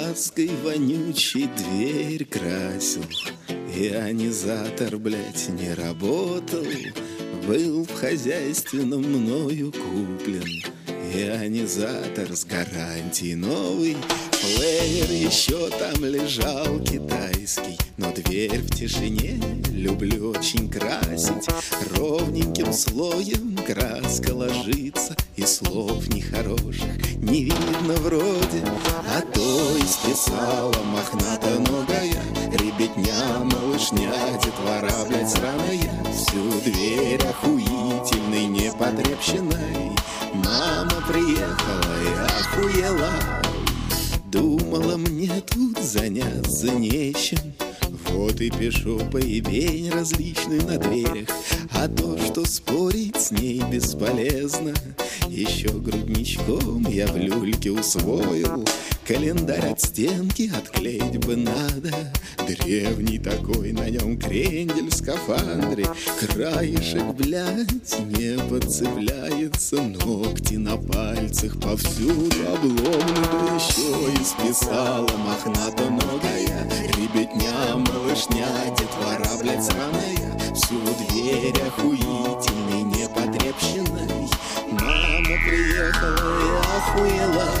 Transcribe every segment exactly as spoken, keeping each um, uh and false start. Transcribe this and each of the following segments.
краской вонючей дверь красил. Ионизатор, блядь, не работал. Был в хозяйственном мною куплен ионизатор с гарантией новый. Плеер еще там лежал китайский, но дверь в тишине люблю очень красить. Ровненьким слоем краска ложится, и слов нехороших не видно вроде. А то исписала мохнатоногая ребятня, малышня, детвора, блядь, сраная. Всю дверь охуительной, непотребщиной мама приехала и охуела. Думала, мне тут заняться нечем, вот и пишу поебень различную на дверях. А то, что спорить с ней бесполезно, еще грудничком я в люльке усвоил. Календарь от стенки отклеить бы надо, древний такой, на нем крендель в скафандре. Краешек, блядь, не подцепляется, ногти на пальцах повсюду обломаны. Да еще и списала мохнатоногая ребятня, малышня, детвора, блядь, сраная. Всю дверь охуительной, непотребщиной мама приехала и охуела.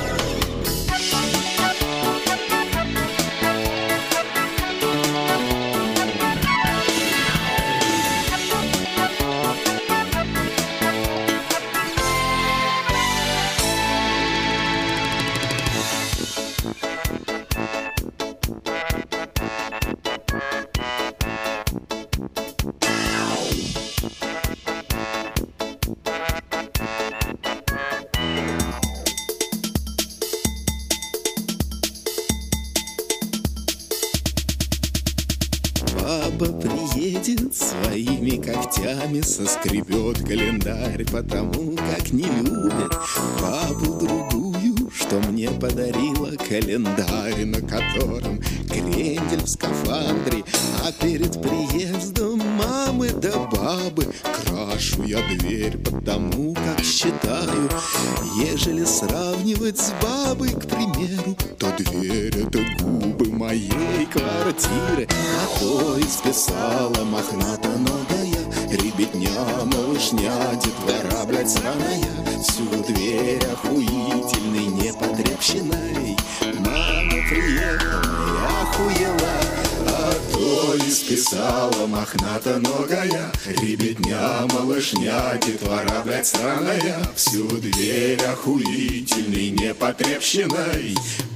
Баба приедет своими когтями, соскребет календарь, потому как не любит бабу другую, что мне подарила календарь, на котором крендель в скафандре. А перед приездом мамы да бабы крашу я дверь, потому как считаю, ежели сравнивать с бабой, к примеру, то дверь — это губы моей квартиры. А то исписала мохнатоногая ребятня, малышня, детвора, блядь, сраная. Всю дверь охуительной, непотребщиной мама приехала и охуела. А то исписала мохнатоногая ребятня, малышня, детвора, блядь, сраная. Всю дверь охуительной, непотребщиной